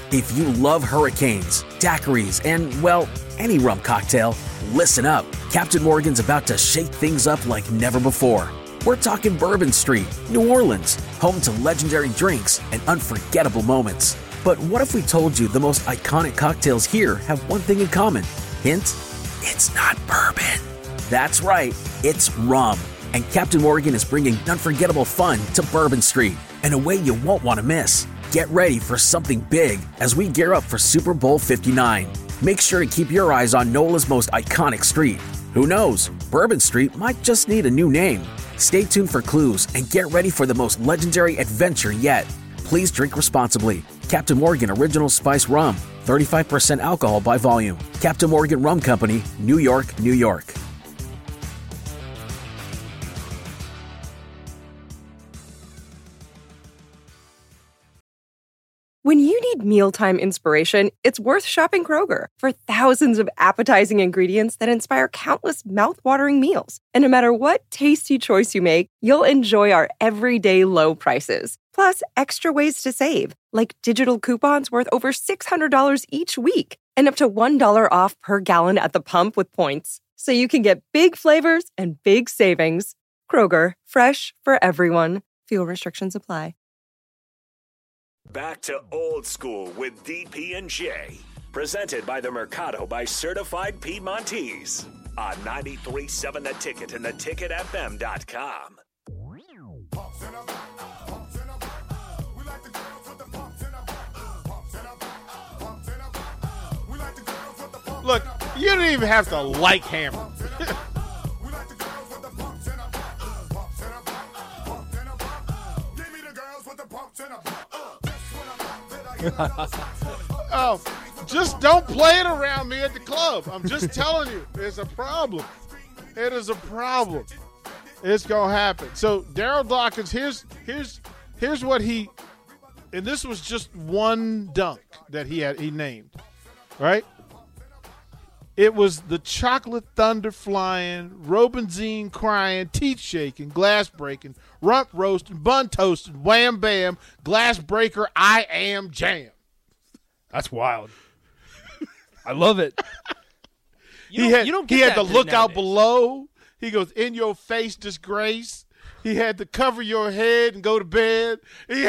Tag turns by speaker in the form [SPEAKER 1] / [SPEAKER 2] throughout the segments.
[SPEAKER 1] If you love hurricanes, daiquiris, and, well, any rum cocktail, listen up. Captain Morgan's about to shake things up like never before. We're talking Bourbon Street, New Orleans, home to legendary drinks and unforgettable moments. But what if we told you the most iconic cocktails here have one thing in common? Hint, it's not bourbon. That's right, it's rum. And Captain Morgan is bringing unforgettable fun to Bourbon Street in a way you won't want to miss. Get ready for something big as we gear up for Super Bowl 59. Make sure to keep your eyes on NOLA's most iconic street. Who knows, Bourbon Street might just need a new name. Stay tuned for clues and get ready for the most legendary adventure yet. Please drink responsibly. Captain Morgan Original Spice Rum, 35% alcohol by volume. Captain Morgan Rum Company, New York, New York.
[SPEAKER 2] When you need mealtime inspiration, it's worth shopping Kroger for thousands of appetizing ingredients that inspire countless mouth-watering meals. And no matter what tasty choice you make, you'll enjoy our everyday low prices. Plus, extra ways to save, like digital coupons worth over $600 each week and up to $1 off per gallon at the pump with points. So you can get big flavors and big savings. Kroger, fresh for everyone. Fuel restrictions apply.
[SPEAKER 3] Back to Old School with DP and J. Presented by the Mercado by Certified Piedmontese. On 93.7 The Ticket and theticketfm.com.
[SPEAKER 4] Look, you don't even have to like Hammer. Oh, just don't play it around me at the club. I'm just telling you, there's a problem. It is a problem. It's gonna happen. So Daryl Dawkins, here's what he, and this was just one dunk that he named, right? It was the chocolate thunder flying, Robinzine crying, teeth shaking, glass breaking, rump roasting, bun toasting, wham bam, glass breaker, I am jam.
[SPEAKER 5] That's wild. I love it.
[SPEAKER 4] He had to look out below. He goes, in your face, disgrace. He had to cover your head and go to bed.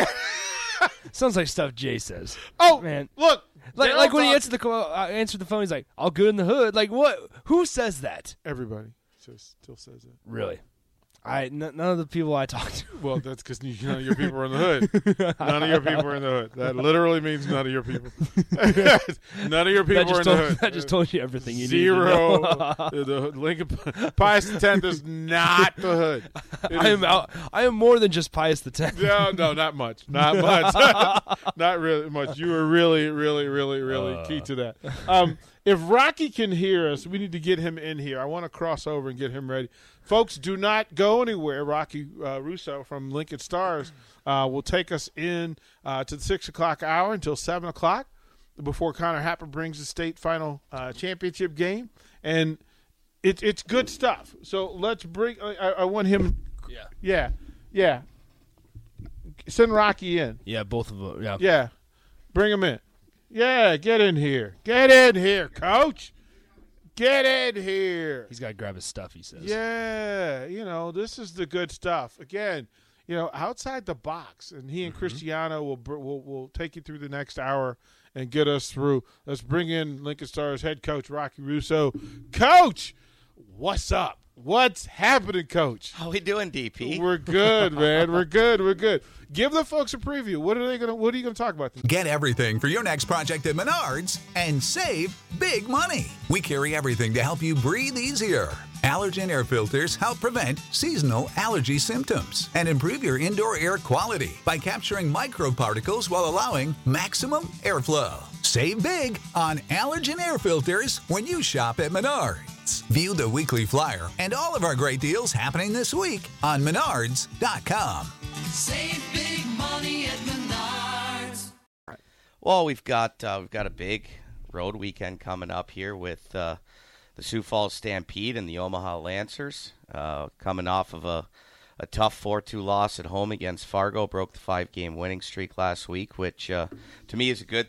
[SPEAKER 5] Sounds like stuff Jay says.
[SPEAKER 4] Oh,
[SPEAKER 5] man.
[SPEAKER 4] Look.
[SPEAKER 5] Like when he answered the phone, he's like, all good in the hood. Like, what? Who says that?
[SPEAKER 4] Everybody still says it.
[SPEAKER 5] Really? None of the people I talk to.
[SPEAKER 4] Well, that's because none of your people are in the hood. None of your people are in the hood. That literally means none of your people. None of your people are in the hood.
[SPEAKER 5] That just told you everything you need to
[SPEAKER 4] know.
[SPEAKER 5] Zero.
[SPEAKER 4] The Lincoln Pius X is not the hood.
[SPEAKER 5] I am more than just Pius X.
[SPEAKER 4] No, not much. Not much. Not really much. You were really, really, really, really key to that. If Rocky can hear us, we need to get him in here. I want to cross over and get him ready. Folks, do not go anywhere. Rocky Russo from Lincoln Stars will take us in to the 6 o'clock hour until 7 o'clock before Connor Happer brings the state final championship game. And it's good stuff. So let's bring I want him. Yeah. Send Rocky in.
[SPEAKER 5] Yeah, both of them. Yeah.
[SPEAKER 4] Yeah. Bring him in. Yeah, get in here. Get in here, Coach. Get in here.
[SPEAKER 5] He's got to grab his stuff, he says.
[SPEAKER 4] Yeah, this is the good stuff. Again, outside the box, and he and Cristiano will take you through the next hour and get us through. Let's bring in Lincoln Stars head coach Rocky Russo. Coach, what's up? What's happening, Coach?
[SPEAKER 6] How we doing, DP?
[SPEAKER 4] We're good, man. We're good. Give the folks a preview. What are you going to talk about?
[SPEAKER 7] Get everything for your next project at Menards and save big money. We carry everything to help you breathe easier. Allergen air filters help prevent seasonal allergy symptoms and improve your indoor air quality by capturing microparticles while allowing maximum airflow. Save big on allergen air filters when you shop at Menards. View the weekly flyer and all of our great deals happening this week on Menards.com.
[SPEAKER 8] Save big money at Menards.
[SPEAKER 6] Well, we've got a big road weekend coming up here with the Sioux Falls Stampede and the Omaha Lancers, coming off of a tough 4-2 loss at home against Fargo. Broke the 5-game winning streak last week, which to me is a good thing.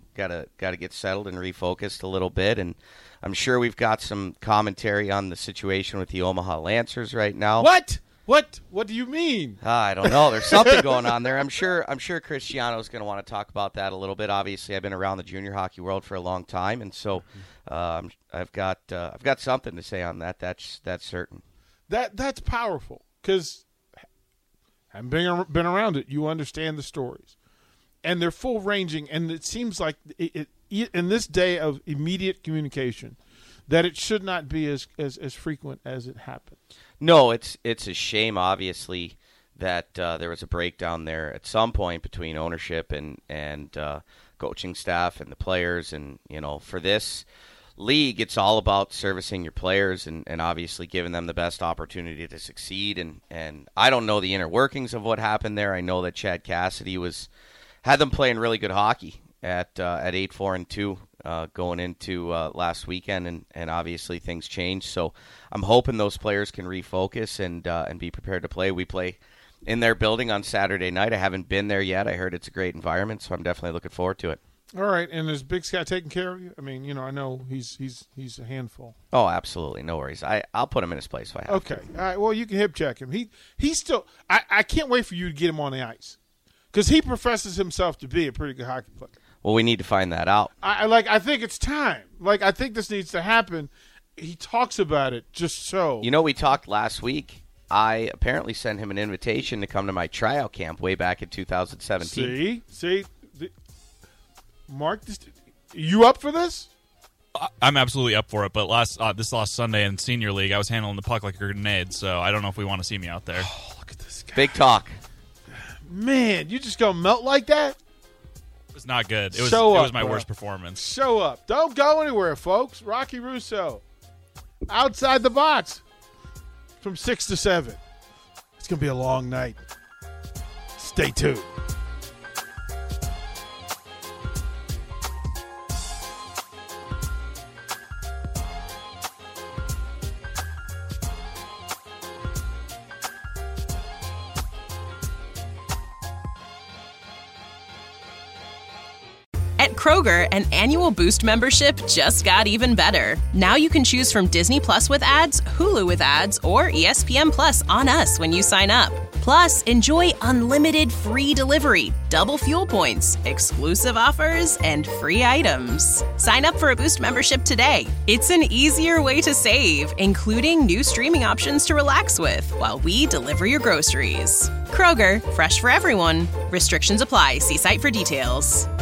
[SPEAKER 6] Gotta get settled and refocused a little bit. And I'm sure we've got some commentary on the situation with the Omaha Lancers right now.
[SPEAKER 4] What? What do you mean?
[SPEAKER 6] I don't know. There's something going on there. I'm sure Cristiano's going to want to talk about that a little bit. Obviously, I've been around the junior hockey world for a long time, and so I've got something to say on that. That's certain.
[SPEAKER 4] That's powerful because having been around it, you understand the stories, and they're full ranging. And it seems like in this day of immediate communication, that it should not be as frequent as it happens.
[SPEAKER 6] No, it's a shame, obviously, that there was a breakdown there at some point between ownership and coaching staff and the players. And, for this league, it's all about servicing your players and obviously giving them the best opportunity to succeed. And I don't know the inner workings of what happened there. I know that Chad Cassidy had them playing really good hockey at 8-4-2. Going into last weekend, and obviously things changed. So I'm hoping those players can refocus and be prepared to play. We play in their building on Saturday night. I haven't been there yet. I heard it's a great environment, so I'm definitely looking forward to it.
[SPEAKER 4] All right, and is Big Sky taking care of you? I mean, I know he's a handful.
[SPEAKER 6] Oh, absolutely, no worries. I'll put him in his place if I have to.
[SPEAKER 4] Okay, all right. Well, you can hip check him. He's still. I can't wait for you to get him on the ice because he professes himself to be a pretty good hockey player.
[SPEAKER 6] Well, we need to find that out.
[SPEAKER 4] I think it's time. I think this needs to happen. He talks about it just so.
[SPEAKER 6] We talked last week. I apparently sent him an invitation to come to my tryout camp way back in 2017.
[SPEAKER 4] See, Mark, you up for this?
[SPEAKER 9] I'm absolutely up for it. But this last Sunday in Senior League, I was handling the puck like a grenade, so I don't know if we want to see me out there.
[SPEAKER 4] Oh, look at this guy.
[SPEAKER 6] Big talk.
[SPEAKER 4] Man, you just gonna melt like that?
[SPEAKER 9] It was not good. It was my worst performance.
[SPEAKER 4] Show up. Don't go anywhere, folks. Rocky Russo. Outside the box. From 6 to 7. It's going to be a long night. Stay tuned.
[SPEAKER 10] At Kroger, an annual Boost membership just got even better. Now you can choose from Disney Plus with ads, Hulu with ads, or ESPN Plus on us when you sign up. Plus, enjoy unlimited free delivery, double fuel points, exclusive offers, and free items. Sign up for a Boost membership today. It's an easier way to save, including new streaming options to relax with while we deliver your groceries. Kroger, fresh for everyone. Restrictions apply. See site for details.